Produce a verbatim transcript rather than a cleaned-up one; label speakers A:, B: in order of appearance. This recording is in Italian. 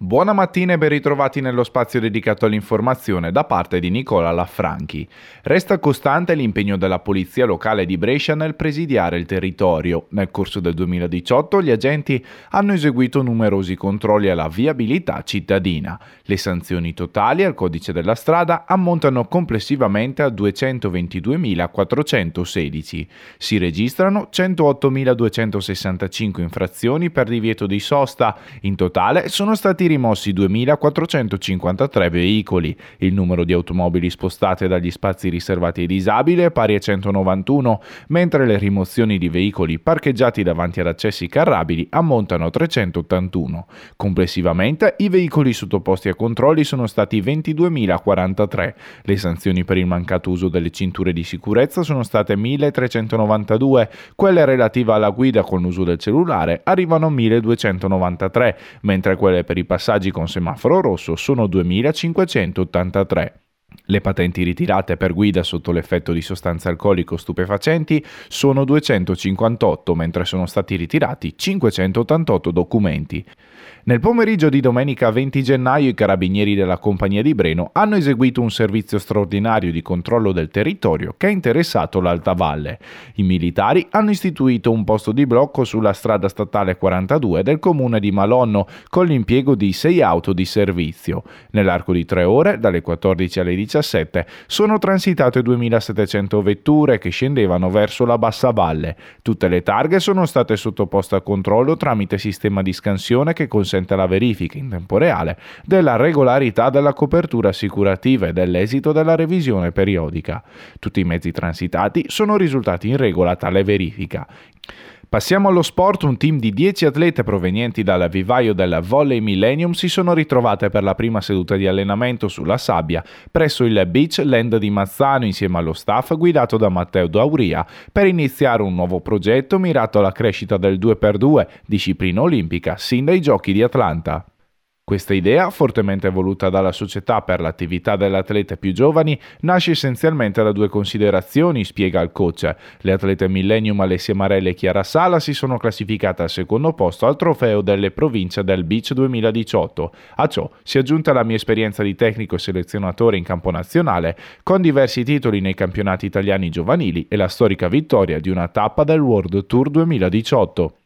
A: Buona mattina e ben ritrovati nello spazio dedicato all'informazione da parte di Nicola Laffranchi. Resta costante l'impegno della Polizia Locale di Brescia nel presidiare il territorio. Nel corso del duemiladiciotto gli agenti hanno eseguito numerosi controlli alla viabilità cittadina. Le sanzioni totali al codice della strada ammontano complessivamente a duecentoventiduemilaquattrocentosedici. Si registrano centoottomiladuecentosessantacinque infrazioni per divieto di sosta. In totale sono stati rimossi duemilaquattrocentocinquantatré veicoli. Il numero di automobili spostate dagli spazi riservati ai disabili è pari a centonovantuno, mentre le rimozioni di veicoli parcheggiati davanti ad accessi carrabili ammontano a trecentottantuno. Complessivamente i veicoli sottoposti a controlli sono stati ventiduemilaquarantatré. Le sanzioni per il mancato uso delle cinture di sicurezza sono state milletrecentonovantadue, quelle relative alla guida con l'uso del cellulare arrivano a milleduecentonovantatré, mentre quelle per i passaggi con semaforo rosso sono duemilacinquecentottantatré. Le patenti ritirate per guida sotto l'effetto di sostanze alcoliche o stupefacenti sono duecentocinquantotto, mentre sono stati ritirati cinquecentottantotto documenti. Nel pomeriggio di domenica venti gennaio i carabinieri della Compagnia di Breno hanno eseguito un servizio straordinario di controllo del territorio che ha interessato l'Alta Valle. I militari hanno istituito un posto di blocco sulla strada statale quarantadue del comune di Malonno con l'impiego di sei auto di servizio. Nell'arco di tre ore, dalle quattordici alle diciassette, sono transitate duemilasettecento vetture che scendevano verso la Bassa Valle. Tutte le targhe sono state sottoposte a controllo tramite sistema di scansione che consente la verifica in tempo reale della regolarità della copertura assicurativa e dell'esito della revisione periodica. Tutti i mezzi transitati sono risultati in regola a tale verifica. Passiamo allo sport. Un team di dieci atlete provenienti dal vivaio del Volley Millennium si sono ritrovate per la prima seduta di allenamento sulla sabbia presso il Beach Land di Mazzano insieme allo staff guidato da Matteo Dauria per iniziare un nuovo progetto mirato alla crescita del due per due, disciplina olimpica, sin dai Giochi di Atlanta. Questa idea, fortemente voluta dalla Società per l'attività delle atlete più giovani, nasce essenzialmente da due considerazioni, spiega il coach. Le atlete Millennium Alessia Marelli e Chiara Sala si sono classificate al secondo posto al trofeo delle province del Beach duemiladiciotto. A ciò si è aggiunta la mia esperienza di tecnico e selezionatore in campo nazionale, con diversi titoli nei campionati italiani giovanili e la storica vittoria di una tappa del World Tour duemiladiciotto.